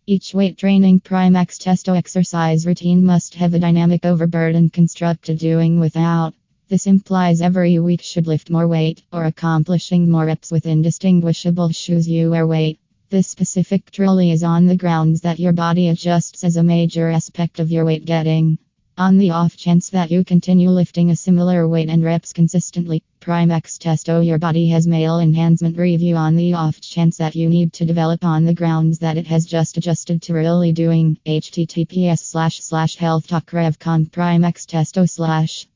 Each weight training Primax Testo exercise routine must have a dynamic overburden constructed doing without. This implies every week should lift more weight or accomplishing more reps with indistinguishable shoes you wear weight. This specific truly is on the grounds that your body adjusts as a major aspect of your weight getting. On the off chance that you continue lifting a similar weight and reps consistently, Primax Testo Your Body has male enhancement review. On the off chance that you need to develop on the grounds that it has just adjusted to really doing, https://healthtalkrevcom Primax Testo/